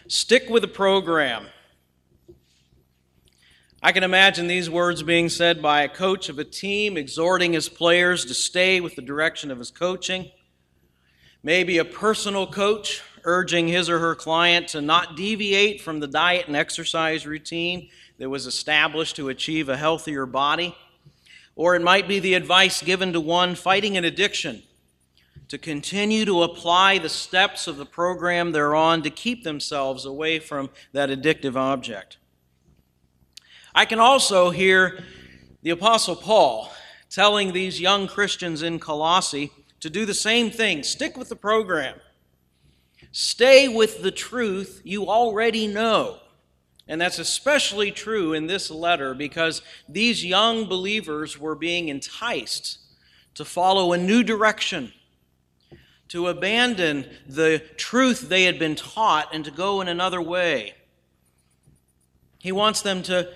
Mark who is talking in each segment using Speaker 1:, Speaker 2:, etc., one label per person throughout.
Speaker 1: Stick with the program. I can imagine these words being said by a coach of a team exhorting his players to stay with the direction of his coaching. Maybe a personal coach urging his or her client to not deviate from the diet and exercise routine that was established to achieve a healthier body. Or it might be the advice given to one fighting an addiction to continue to apply the steps of the program they're on to keep themselves away from that addictive object. I can also hear the Apostle Paul telling these young Christians in Colossae to do the same thing. Stick with the program. Stay with the truth you already know. And that's especially true in this letter because these young believers were being enticed to follow a new direction, to abandon the truth they had been taught and to go in another way. He wants them to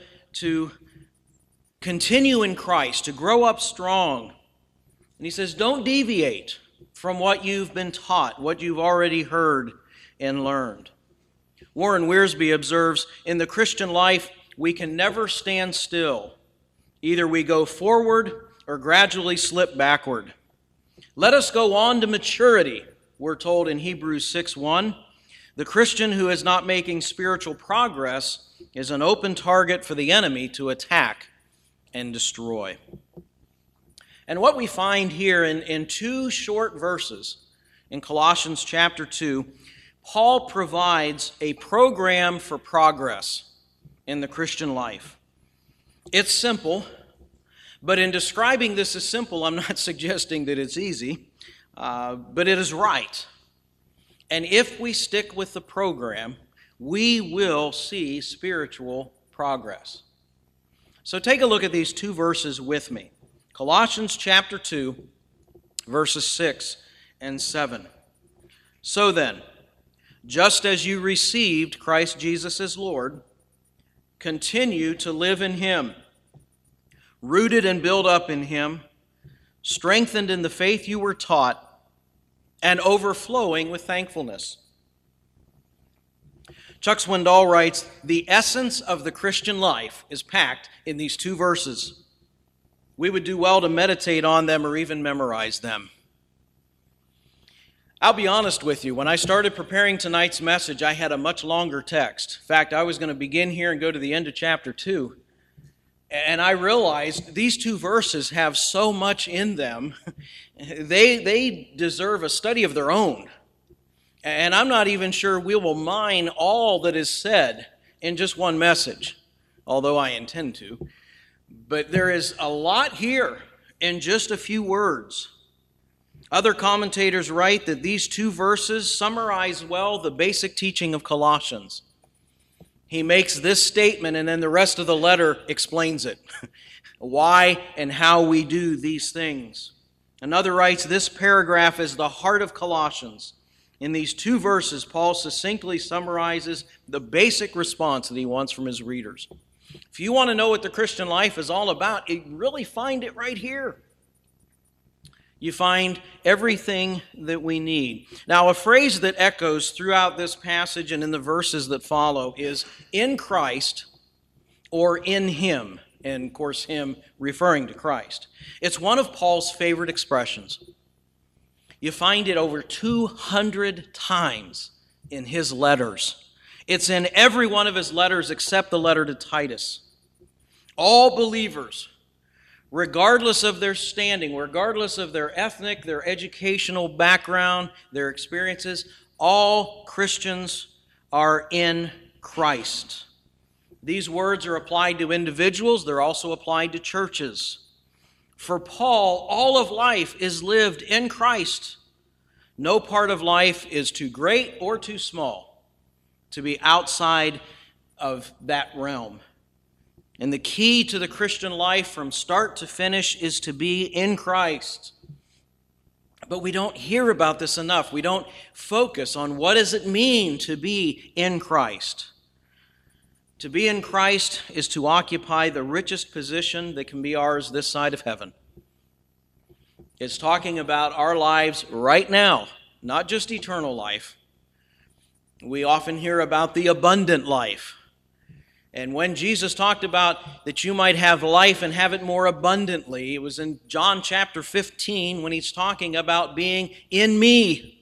Speaker 1: continue in Christ, to grow up strong. And he says, don't deviate from what you've been taught, what you've already heard and learned. Warren Wiersbe observes, in the Christian life, we can never stand still. Either we go forward or gradually slip backward. Let us go on to maturity, we're told in Hebrews 6:1. The Christian who is not making spiritual progress is an open target for the enemy to attack and destroy. And what we find here in two short verses in Colossians chapter 2, Paul provides a program for progress in the Christian life. It's simple, but in describing this as simple, I'm not suggesting that it's easy, but it is right. And if we stick with the program, we will see spiritual progress. So take a look at these two verses with me. Colossians chapter 2, verses 6 and 7. So then, just as you received Christ Jesus as Lord, continue to live in Him, rooted and built up in Him, strengthened in the faith you were taught, and overflowing with thankfulness. Chuck Swindoll writes, the essence of the Christian life is packed in these two verses. We would do well to meditate on them or even memorize them. I'll be honest with you, when I started preparing tonight's message, I had a much longer text. In fact, I was going to begin here and go to the end of chapter 2. And I realized these two verses have so much in them, they deserve a study of their own. And I'm not even sure we will mine all that is said in just one message, although I intend to. But there is a lot here in just a few words. Other commentators write that these two verses summarize well the basic teaching of Colossians. He makes this statement and then the rest of the letter explains it. Why and how we do these things. Another writes, this paragraph is the heart of Colossians. In these two verses, Paul succinctly summarizes the basic response that he wants from his readers. If you want to know what the Christian life is all about, you really find it right here. You find everything that we need. Now, a phrase that echoes throughout this passage and in the verses that follow is in Christ or in Him. And, of course, Him referring to Christ. It's one of Paul's favorite expressions. You find it over 200 times in his letters. It's in every one of his letters except the letter to Titus. All believers, regardless of their standing, regardless of their ethnic, their educational background, their experiences, all Christians are in Christ. These words are applied to individuals. They're also applied to churches. For Paul, all of life is lived in Christ. No part of life is too great or too small to be outside of that realm. And the key to the Christian life from start to finish is to be in Christ. But we don't hear about this enough. We don't focus on what does it mean to be in Christ. To be in Christ is to occupy the richest position that can be ours this side of heaven. It's talking about our lives right now, not just eternal life. We often hear about the abundant life. And when Jesus talked about that you might have life and have it more abundantly, it was in John chapter 15 when he's talking about being in me.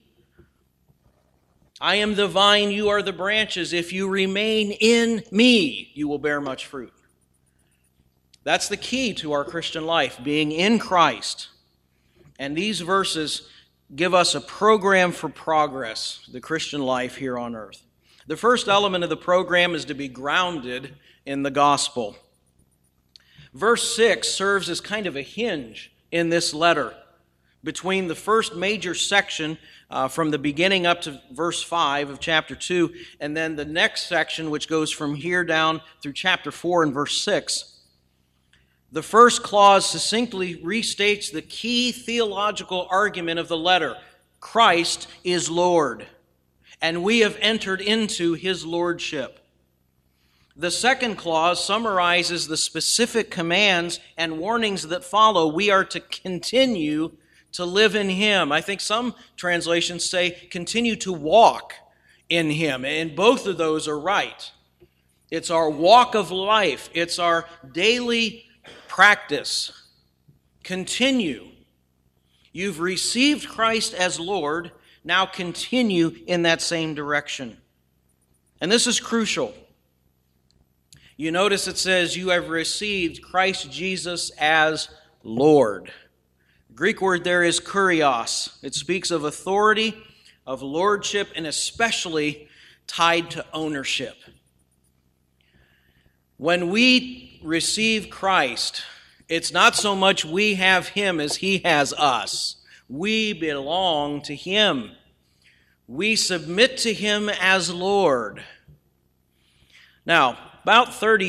Speaker 1: I am the vine, you are the branches. If you remain in me, you will bear much fruit. That's the key to our Christian life, being in Christ. And these verses give us a program for progress, the Christian life here on earth. The first element of the program is to be grounded in the gospel. Verse 6 serves as kind of a hinge in this letter between the first major section from the beginning up to verse 5 of chapter 2, and then the next section, which goes from here down through chapter 4 and verse 6. The first clause succinctly restates the key theological argument of the letter. Christ is Lord, and we have entered into his lordship. The second clause summarizes the specific commands and warnings that follow. We are to continue to live in him. I think some translations say continue to walk in him, and both of those are right. It's our walk of life. It's our daily practice. Continue. You've received Christ as Lord. Now continue in that same direction. And this is crucial. You notice it says you have received Christ Jesus as Lord. The Greek word there is kurios. It speaks of authority, of lordship, and especially tied to ownership. When we receive Christ, it's not so much we have him as he has us. We belong to him. We submit to him as Lord. Now, about 35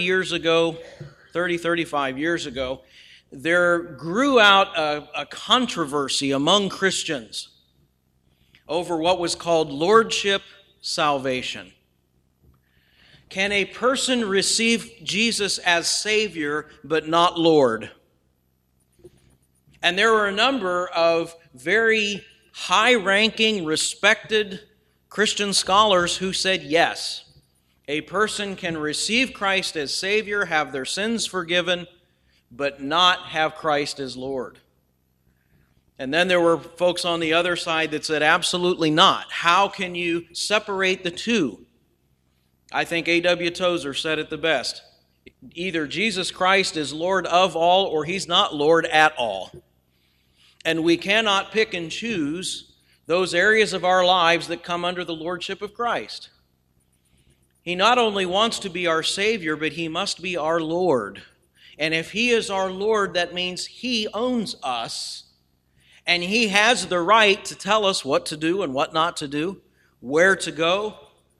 Speaker 1: years ago, there grew out a controversy among Christians over what was called lordship salvation. Can a person receive Jesus as Savior but not Lord? And there were a number of very high-ranking, respected Christian scholars who said yes. A person can receive Christ as Savior, have their sins forgiven, but not have Christ as Lord. And then there were folks on the other side that said absolutely not. How can you separate the two? I think A.W. Tozer said it the best. Either Jesus Christ is Lord of all or he's not Lord at all. And we cannot pick and choose those areas of our lives that come under the lordship of Christ. He not only wants to be our Savior, but he must be our Lord. And if he is our Lord, that means he owns us. And he has the right to tell us what to do and what not to do, where to go.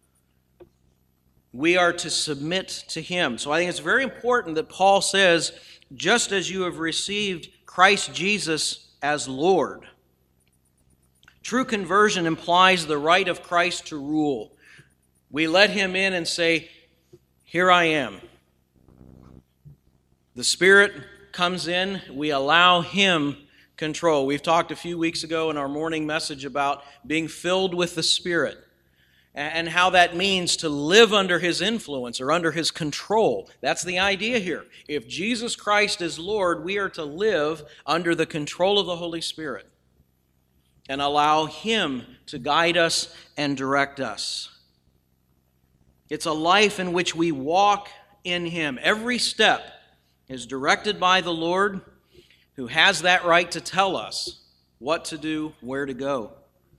Speaker 1: We are to submit to him. So I think it's very important that Paul says, just as you have received Christ Jesus as Lord. True conversion implies the right of Christ to rule. We let him in and say, here I am. The Spirit comes in, we allow him control. We've talked a few weeks ago in our morning message about being filled with the Spirit and how that means to live under his influence or under his control. That's the idea here. If Jesus Christ is Lord, we are to live under the control of the Holy Spirit and allow him to guide us and direct us. It's a life in which we walk in him. Every step is directed by the Lord, who has that right to tell us what to do, where to go.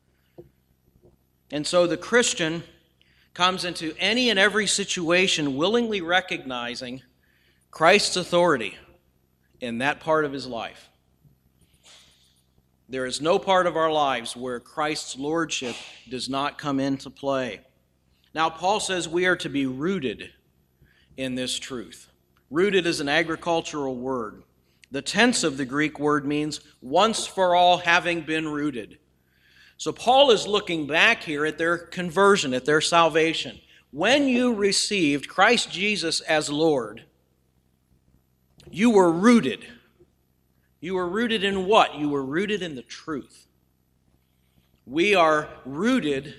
Speaker 1: And so the Christian comes into any and every situation willingly recognizing Christ's authority in that part of his life. There is no part of our lives where Christ's lordship does not come into play. Now, Paul says we are to be rooted in this truth. Rooted is an agricultural word. The tense of the Greek word means once for all having been rooted. So Paul is looking back here at their conversion, at their salvation. When you received Christ Jesus as Lord, you were rooted. You were rooted in what? You were rooted in the truth. We are rooted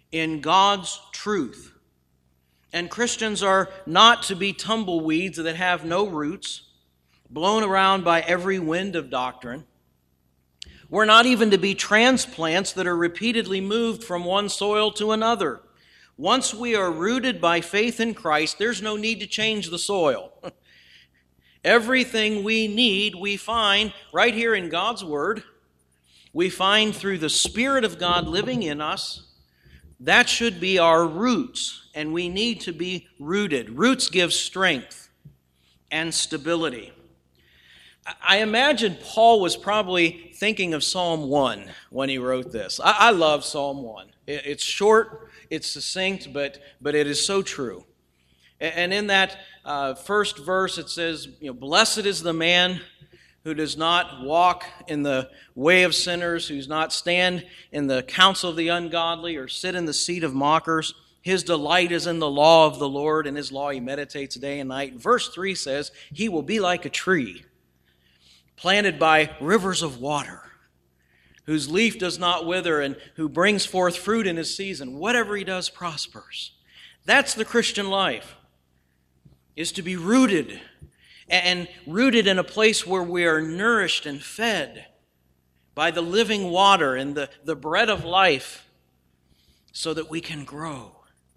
Speaker 1: in God's truth. And Christians are not to be tumbleweeds that have no roots, blown around by every wind of doctrine. We're not even to be transplants that are repeatedly moved from one soil to another. Once we are rooted by faith in Christ, there's no need to change the soil. Everything we need, we find right here in God's Word. We find through the Spirit of God living in us. That should be our roots, and we need to be rooted. Roots give strength and stability. I imagine Paul was probably thinking of Psalm 1 when he wrote this. I love Psalm 1. It's short, it's succinct, but it is so true. And in that first verse it says, blessed is the man who does not walk in the way of sinners, who does not stand in the counsel of the ungodly or sit in the seat of mockers. His delight is in the law of the Lord, and his law he meditates day and night. Verse 3 says, he will be like a tree planted by rivers of water, whose leaf does not wither and who brings forth fruit in his season. Whatever he does prospers. That's the Christian life, is to be rooted, and rooted in a place where we are nourished and fed by the living water and the bread of life so that we can grow.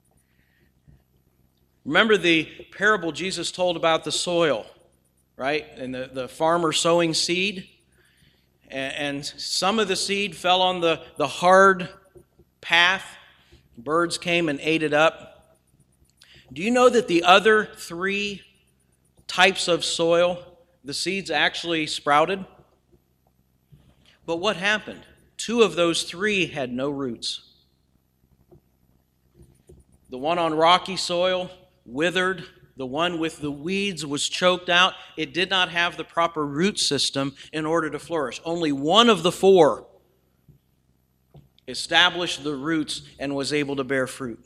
Speaker 1: Remember the parable Jesus told about the soil, right? And the farmer sowing seed. And some of the seed fell on the hard path. Birds came and ate it up. Do you know that the other 3 types of soil, the seeds actually sprouted? But what happened? 2 of those 3 had no roots. The one on rocky soil withered. The one with the weeds was choked out. It did not have the proper root system in order to flourish. Only one of the 4 established the roots and was able to bear fruit.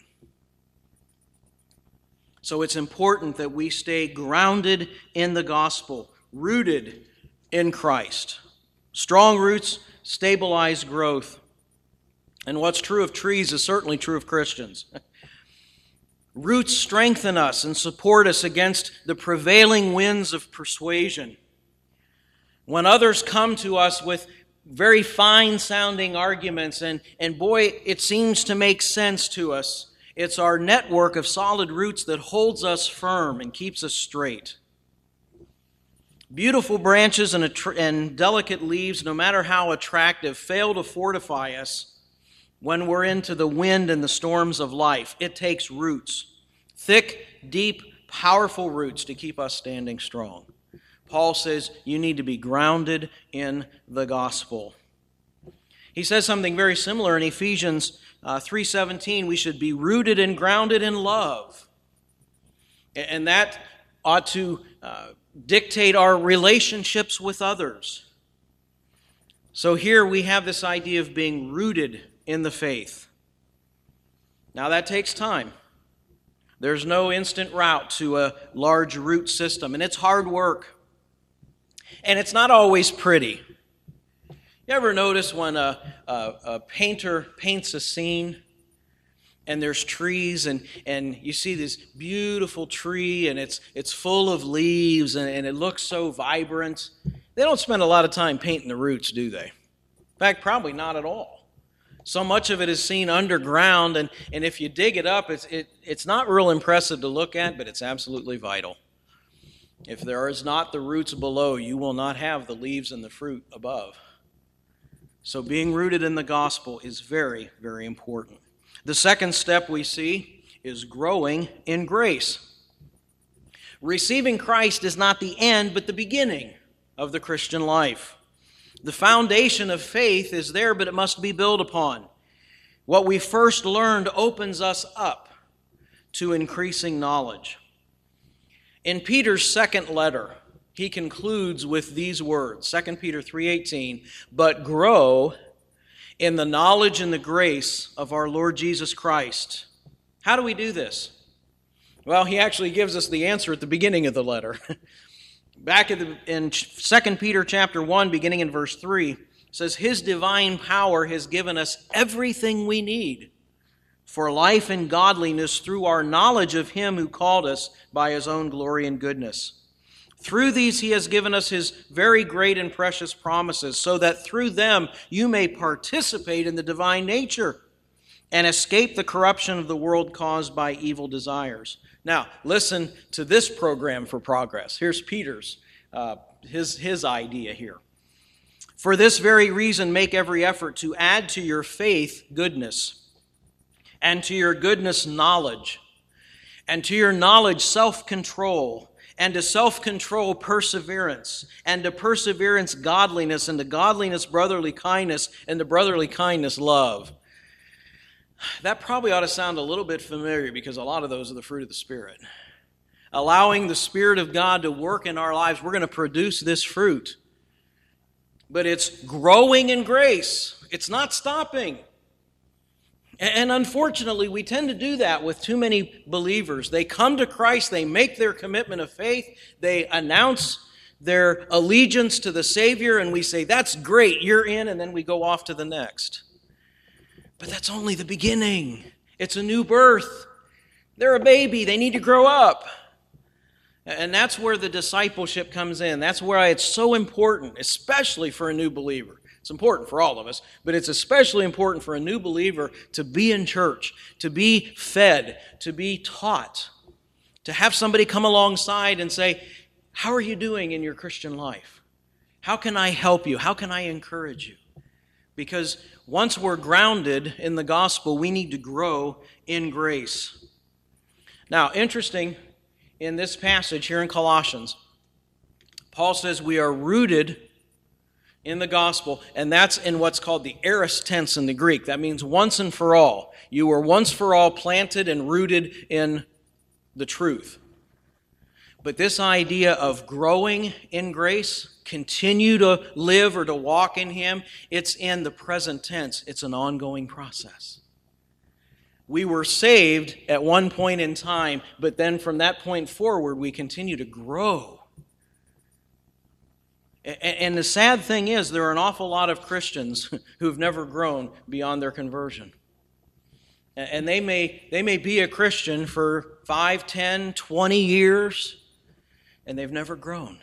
Speaker 1: So it's important that we stay grounded in the gospel, rooted in Christ. Strong roots stabilize growth. And what's true of trees is certainly true of Christians. Roots strengthen us and support us against the prevailing winds of persuasion. When others come to us with very fine-sounding arguments, and boy, it seems to make sense to us, it's our network of solid roots that holds us firm and keeps us straight. Beautiful branches and delicate leaves, no matter how attractive, fail to fortify us when we're into the wind and the storms of life. It takes roots, thick, deep, powerful roots to keep us standing strong. Paul says you need to be grounded in the gospel. He says something very similar in Ephesians 3:17. We should be rooted and grounded in love. And that ought to dictate our relationships with others. So here we have this idea of being rooted in the faith. Now that takes time. There's no instant route to a large root system, and it's hard work. And it's not always pretty. You ever notice when a painter paints a scene and there's trees and you see this beautiful tree and it's full of leaves and it looks so vibrant? They don't spend a lot of time painting the roots, do they? In fact, probably not at all. So much of it is seen underground, and if you dig it up, it's not real impressive to look at, but it's absolutely vital. If there is not the roots below, you will not have the leaves and the fruit above. So being rooted in the gospel is very, very important. The second step we see is growing in grace. Receiving Christ is not the end, but the beginning of the Christian life. The foundation of faith is there, but it must be built upon. What we first learned opens us up to increasing knowledge. In Peter's second letter, he concludes with these words, 2 Peter 3:18, "But grow in the knowledge and the grace of our Lord Jesus Christ." How do we do this? Well, he actually gives us the answer at the beginning of the letter. Back in 2 Peter chapter 1, beginning in verse 3, it says, "His divine power has given us everything we need for life and godliness through our knowledge of Him who called us by His own glory and goodness. Through these He has given us His very great and precious promises, so that through them you may participate in the divine nature and escape the corruption of the world caused by evil desires. Now, listen to this program for progress. Here's Peter's, his idea here. For this very reason, make every effort to add to your faith goodness, and to your goodness knowledge, and to your knowledge self-control, and to self-control perseverance, and to perseverance godliness, and to godliness brotherly kindness, and to brotherly kindness love. That probably ought to sound a little bit familiar because a lot of those are the fruit of the Spirit. Allowing the Spirit of God to work in our lives, we're going to produce this fruit. But it's growing in grace. It's not stopping. And unfortunately, we tend to do that with too many believers. They come to Christ, they make their commitment of faith, they announce their allegiance to the Savior, and we say, that's great, you're in, and then we go off to the next. But that's only the beginning. It's a new birth. They're a baby, they need to grow up. And that's where the discipleship comes in. That's why it's so important, especially for a new believer. It's important for all of us, but it's especially important for a new believer to be in church, to be fed, to be taught, to have somebody come alongside and say, how are you doing in your Christian life? How can I help you? How can I encourage you? Because once we're grounded in the gospel, we need to grow in grace. Now, interesting, in this passage here in Colossians, Paul says we are rooted in the gospel, and that's in what's called the aorist tense in the Greek. That means once and for all. You were once for all planted and rooted in the truth. But this idea of growing in grace, continue to live or to walk in Him, it's in the present tense. It's an ongoing process. We were saved at one point in time, but then from that point forward, we continue to grow. And the sad thing is, there are an awful lot of Christians who've never grown beyond their conversion. And they may be a Christian for 5, 10, 20 years, and they've never grown.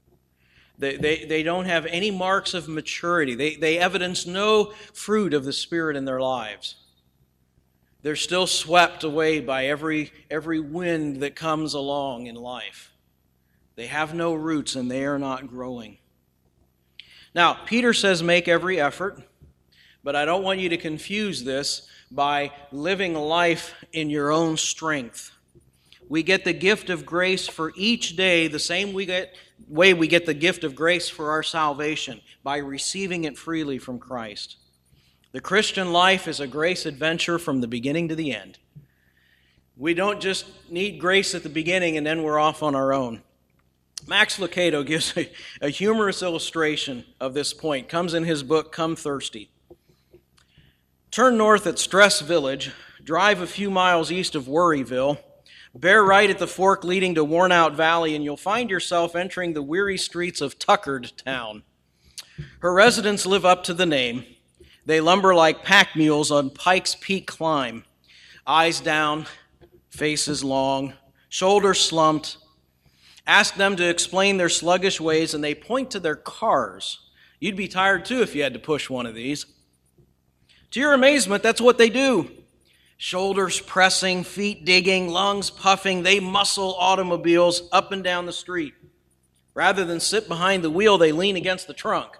Speaker 1: They don't have any marks of maturity. They evidence no fruit of the Spirit in their lives. They're still swept away by every wind that comes along in life. They have no roots and they are not growing. Now, Peter says make every effort, but I don't want you to confuse this by living life in your own strength. We get the gift of grace for each day the same way we get the gift of grace for our salvation, by receiving it freely from Christ. The Christian life is a grace adventure from the beginning to the end. We don't just need grace at the beginning and then we're off on our own. Max Lucado gives a humorous illustration of this point. Comes in his book, Come Thirsty. Turn north at Stress Village, drive a few miles east of Worryville, bear right at the fork leading to Worn Out Valley, and you'll find yourself entering the weary streets of Tuckered Town. Her residents live up to the name. They lumber like pack mules on Pikes Peak climb. Eyes down, faces long, shoulders slumped. Ask them to explain their sluggish ways, and they point to their cars. You'd be tired too if you had to push one of these. To your amazement, that's what they do. Shoulders pressing, feet digging, lungs puffing, they muscle automobiles up and down the street. Rather than sit behind the wheel, they lean against the trunk.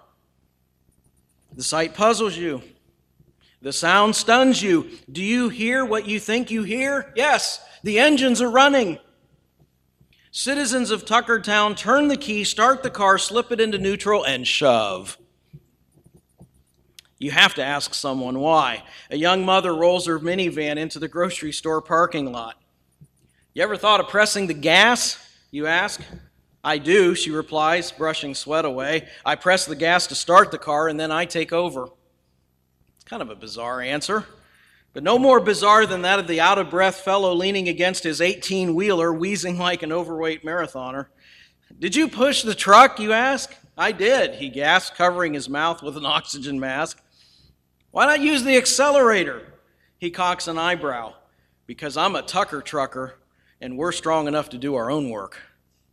Speaker 1: The sight puzzles you. The sound stuns you. Do you hear what you think you hear? Yes, the engines are running. Citizens of Tuckertown turn the key, start the car, slip it into neutral, and shove. You have to ask someone why. A young mother rolls her minivan into the grocery store parking lot. You ever thought of pressing the gas? You ask. I do, she replies, brushing sweat away. I press the gas to start the car, and then I take over. It's kind of a bizarre answer, but no more bizarre than that of the out-of-breath fellow leaning against his 18-wheeler, wheezing like an overweight marathoner. Did you push the truck, you ask? I did, he gasps, covering his mouth with an oxygen mask. Why not use the accelerator? He cocks an eyebrow because I'm a Tucker trucker and we're strong enough to do our own work.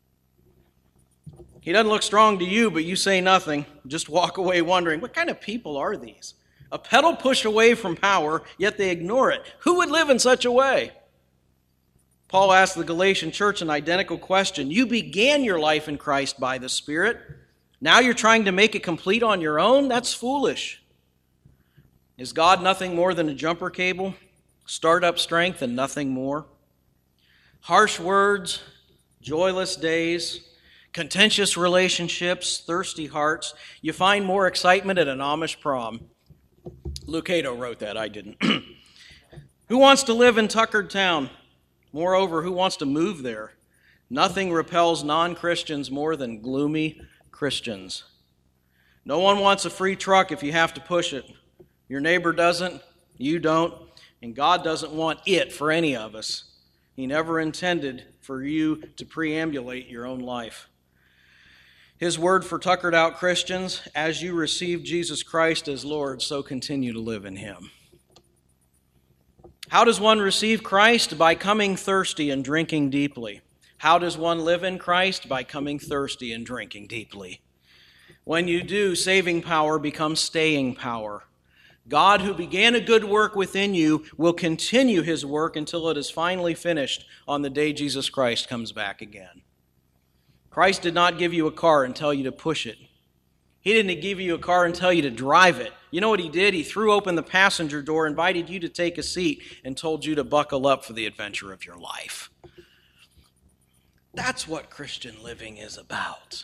Speaker 1: He doesn't look strong to you, but you say nothing. Just walk away wondering, what kind of people are these? A pedal pushed away from power, yet they ignore it. Who would live in such a way? Paul asked the Galatian church an identical question. You began your life in Christ by the Spirit. Now you're trying to make it complete on your own? That's foolish. Is God nothing more than a jumper cable? Startup strength and nothing more? Harsh words, joyless days, contentious relationships, thirsty hearts. You find more excitement at an Amish prom. Lucado wrote that, I didn't. Who wants to live in Tuckered Town? Moreover, who wants to move there? Nothing repels non-Christians more than gloomy Christians. No one wants a free truck if you have to push it. Your neighbor doesn't, you don't, and God doesn't want it for any of us. He never intended for you to preambulate your own life. His word for tuckered out Christians, as you receive Jesus Christ as Lord, so continue to live in Him. How does one receive Christ? By coming thirsty and drinking deeply. How does one live in Christ? By coming thirsty and drinking deeply. When you do, saving power becomes staying power. God, who began a good work within you, will continue His work until it is finally finished on the day Jesus Christ comes back again. Christ did not give you a car and tell you to push it. He didn't give you a car and tell you to drive it. You know what He did? He threw open the passenger door, invited you to take a seat, and told you to buckle up for the adventure of your life. That's what Christian living is about.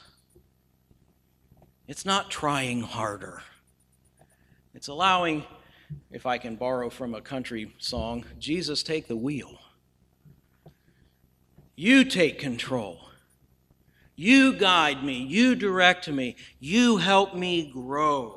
Speaker 1: It's not trying harder. It's allowing, if I can borrow from a country song, Jesus, take the wheel. You take control. You guide me. You direct me. You help me grow.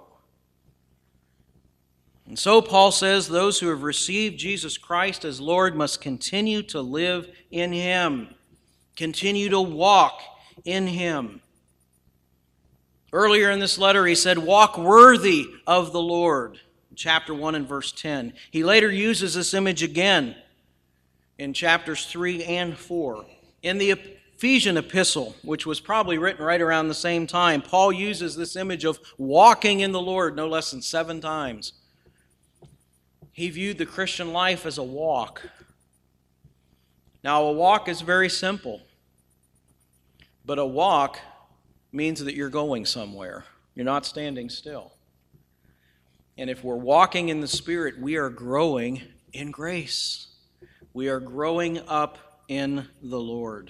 Speaker 1: And so Paul says those who have received Jesus Christ as Lord must continue to live in Him. Continue to walk in Him. Earlier in this letter he said, walk worthy of the Lord. Chapter 1 and verse 10. He later uses this image again in chapters 3 and 4. In the Ephesian epistle, which was probably written right around the same time, Paul uses this image of walking in the Lord no less than 7 times. He viewed the Christian life as a walk. Now, a walk is very simple, but a walk means that you're going somewhere. You're not standing still. And if we're walking in the Spirit, we are growing in grace. We are growing up in the Lord.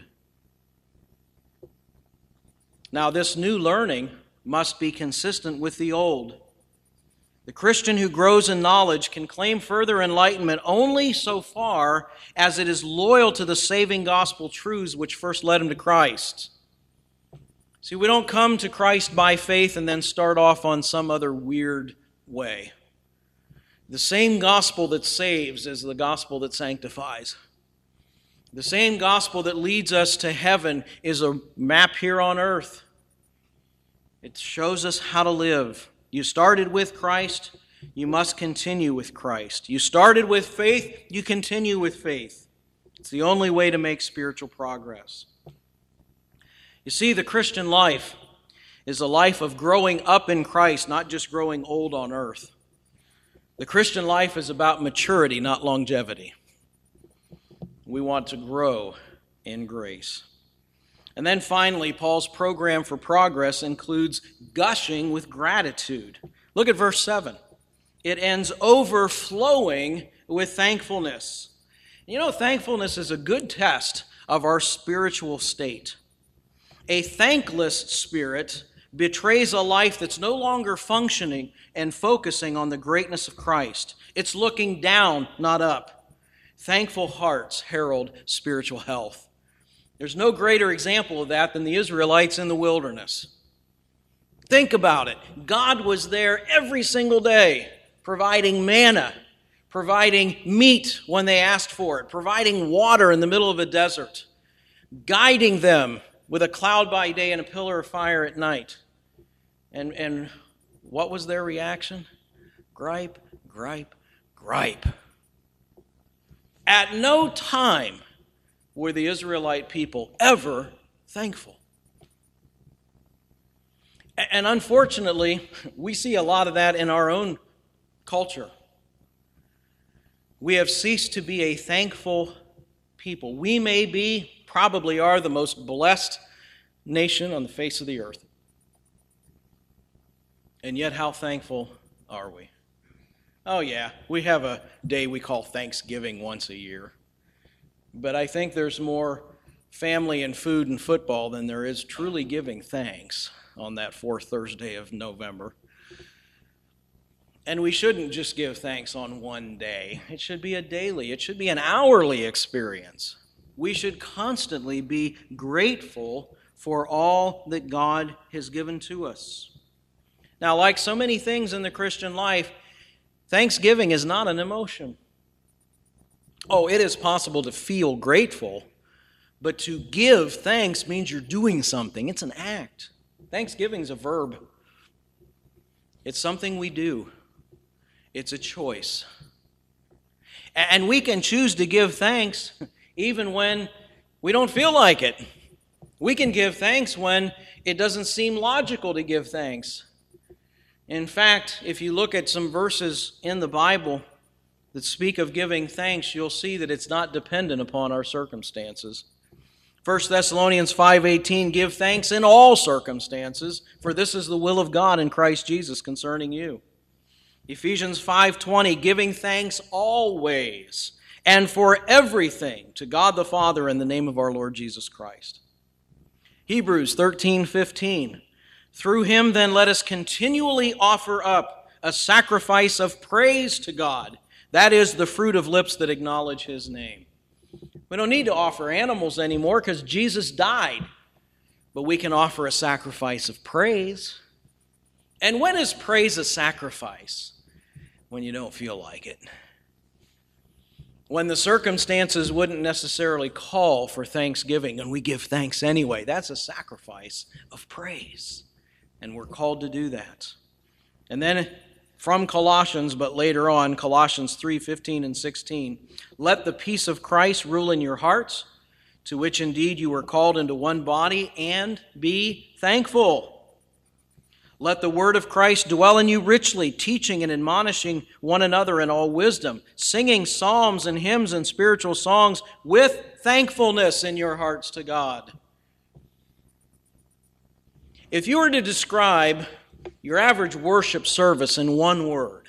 Speaker 1: Now, this new learning must be consistent with the old. The Christian who grows in knowledge can claim further enlightenment only so far as it is loyal to the saving gospel truths which first led him to Christ. See, we don't come to Christ by faith and then start off on some other weird way. The same gospel that saves is the gospel that sanctifies. The same gospel that leads us to heaven is a map here on earth. It shows us how to live. You started with Christ, you must continue with Christ. You started with faith, you continue with faith. It's the only way to make spiritual progress. You see, the Christian life is a life of growing up in Christ, not just growing old on earth. The Christian life is about maturity, not longevity. We want to grow in grace. And then finally, Paul's program for progress includes gushing with gratitude. Look at verse 7. It ends overflowing with thankfulness. You know, thankfulness is a good test of our spiritual state. A thankless spirit betrays a life that's no longer functioning and focusing on the greatness of Christ. It's looking down, not up. Thankful hearts herald spiritual health. There's no greater example of that than the Israelites in the wilderness. Think about it. God was there every single day, providing manna, providing meat when they asked for it, providing water in the middle of a desert, guiding them with a cloud by day and a pillar of fire at night. And what was their reaction? Gripe, gripe, gripe. At no time were the Israelite people ever thankful. And unfortunately, we see a lot of that in our own culture. We have ceased to be a thankful people. We probably are the most blessed nation on the face of the earth. And yet, how thankful are we? Oh yeah, we have a day we call Thanksgiving once a year. But I think there's more family and food and football than there is truly giving thanks on that fourth Thursday of November. And we shouldn't just give thanks on one day. It should be a daily, it should be an hourly experience. We should constantly be grateful for all that God has given to us. Now, like so many things in the Christian life, thanksgiving is not an emotion. Oh, it is possible to feel grateful, but to give thanks means you're doing something. It's an act. Thanksgiving is a verb. It's something we do. It's a choice. And we can choose to give thanks even when we don't feel like it. We can give thanks when it doesn't seem logical to give thanks. In fact, if you look at some verses in the Bible that speak of giving thanks, you'll see that it's not dependent upon our circumstances. 1 Thessalonians 5:18, give thanks in all circumstances, for this is the will of God in Christ Jesus concerning you. Ephesians 5:20, giving thanks always and for everything to God the Father in the name of our Lord Jesus Christ. Hebrews 13:15, through him then let us continually offer up a sacrifice of praise to God. That is the fruit of lips that acknowledge his name. We don't need to offer animals anymore because Jesus died. But we can offer a sacrifice of praise. And when is praise a sacrifice? When you don't feel like it. When the circumstances wouldn't necessarily call for thanksgiving and we give thanks anyway. That's a sacrifice of praise. And we're called to do that. And then from Colossians, but later on, Colossians 3:15 and 16. Let the peace of Christ rule in your hearts, to which indeed you were called into one body, and be thankful. Let the word of Christ dwell in you richly, teaching and admonishing one another in all wisdom, singing psalms and hymns and spiritual songs with thankfulness in your hearts to God. If you were to describe your average worship service in one word,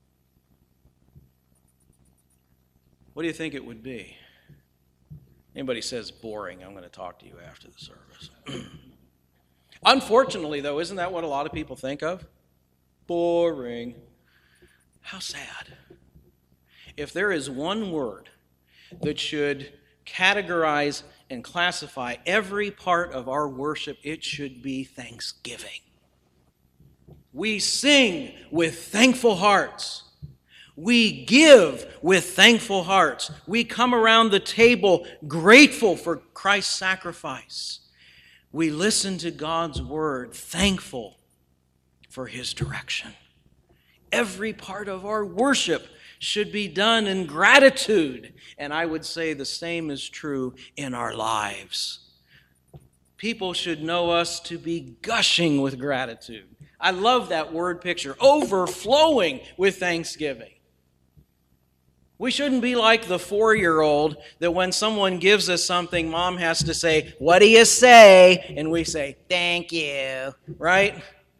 Speaker 1: what do you think it would be? Anybody says boring, I'm going to talk to you after the service. Unfortunately, though, isn't that what a lot of people think of? Boring. How sad. If there is one word that should categorize and classify every part of our worship, it should be thanksgiving. We sing with thankful hearts. We give with thankful hearts. We come around the table grateful for Christ's sacrifice. We listen to God's word, thankful for his direction. Every part of our worship should be done in gratitude. And I would say the same is true in our lives. People should know us to be gushing with gratitude. I love that word picture, overflowing with thanksgiving. We shouldn't be like the 4-year-old that when someone gives us something, mom has to say, "What do you say?" And we say, "Thank you," right?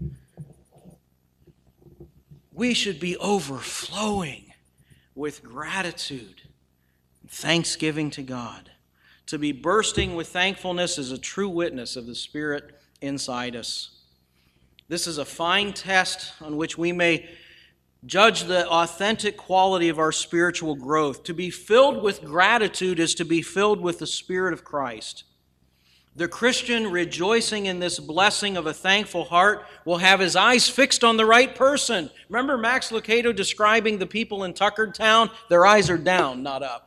Speaker 1: We should be overflowing with gratitude and thanksgiving to God. To be bursting with thankfulness is a true witness of the Spirit inside us. This is a fine test on which we may judge the authentic quality of our spiritual growth. To be filled with gratitude is to be filled with the Spirit of Christ. The Christian rejoicing in this blessing of a thankful heart will have his eyes fixed on the right person. Remember Max Lucado describing the people in Tuckertown? Their eyes are down, not up.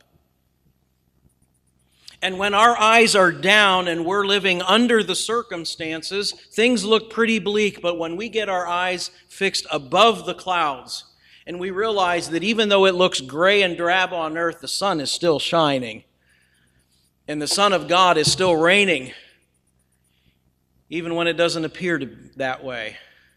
Speaker 1: And when our eyes are down and we're living under the circumstances, things look pretty bleak. But when we get our eyes fixed above the clouds and we realize that even though it looks gray and drab on earth, the sun is still shining, and the Son of God is still reigning, even when it doesn't appear that way,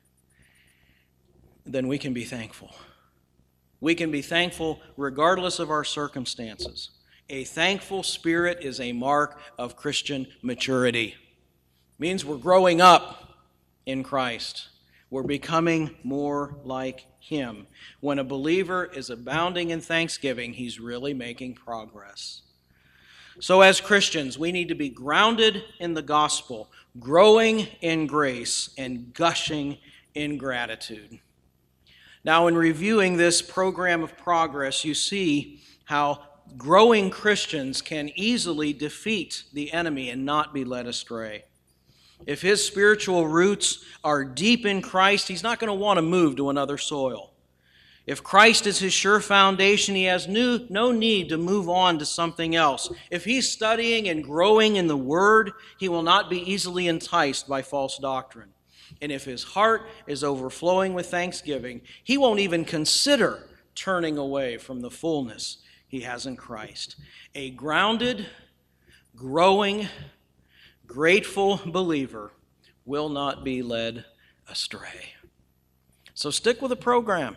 Speaker 1: then we can be thankful. We can be thankful regardless of our circumstances. A thankful spirit is a mark of Christian maturity. It means we're growing up in Christ. We're becoming more like Him. When a believer is abounding in thanksgiving, he's really making progress. So as Christians, we need to be grounded in the gospel, growing in grace, and gushing in gratitude. Now, in reviewing this program of progress, you see how growing Christians can easily defeat the enemy and not be led astray. If his spiritual roots are deep in Christ, he's not going to want to move to another soil. If Christ is his sure foundation, he has no need to move on to something else. If he's studying and growing in the Word, he will not be easily enticed by false doctrine. And if his heart is overflowing with thanksgiving, he won't even consider turning away from the fullness he has in Christ. A grounded, growing, grateful believer will not be led astray. So stick with the program.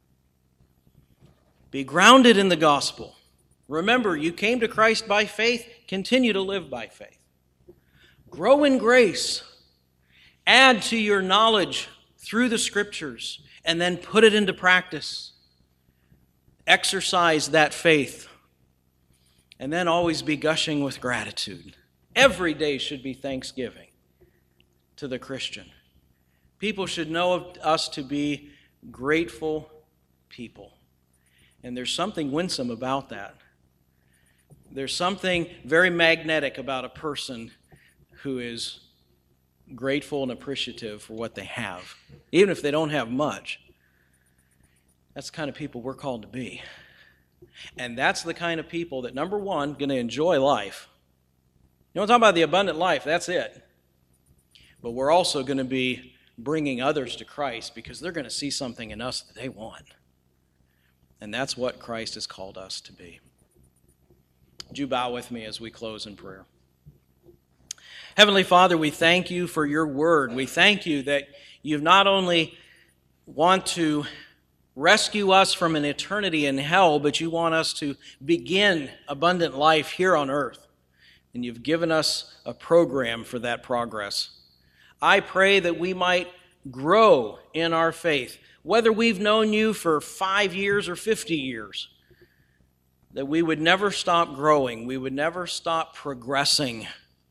Speaker 1: Be grounded in the gospel. Remember, you came to Christ by faith. Continue to live by faith. Grow in grace. Add to your knowledge through the Scriptures, and then put it into practice. Exercise that faith, and then always be gushing with gratitude. Every day should be Thanksgiving to the Christian. People should know of us to be grateful people. And there's something winsome about that. There's something very magnetic about a person who is grateful and appreciative for what they have, even if they don't have much. That's the kind of people we're called to be. And that's the kind of people that, number one, going to enjoy life. You know, I'm talking about the abundant life, that's it. But we're also going to be bringing others to Christ because they're going to see something in us that they want. And that's what Christ has called us to be. Would you bow with me as we close in prayer? Heavenly Father, we thank you for your word. We thank you that you not only want to rescue us from an eternity in hell, but you want us to begin abundant life here on earth. And you've given us a program for that progress. I pray that we might grow in our faith, whether we've known you for 5 years or 50 years, that we would never stop growing, we would never stop progressing,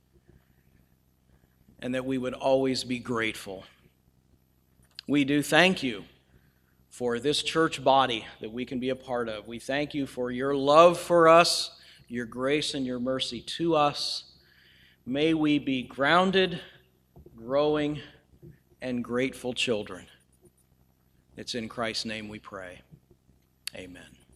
Speaker 1: and that we would always be grateful. We do thank you for this church body that we can be a part of. We thank you for your love for us, your grace and your mercy to us. May we be grounded, growing, and grateful children. It's in Christ's name we pray. Amen.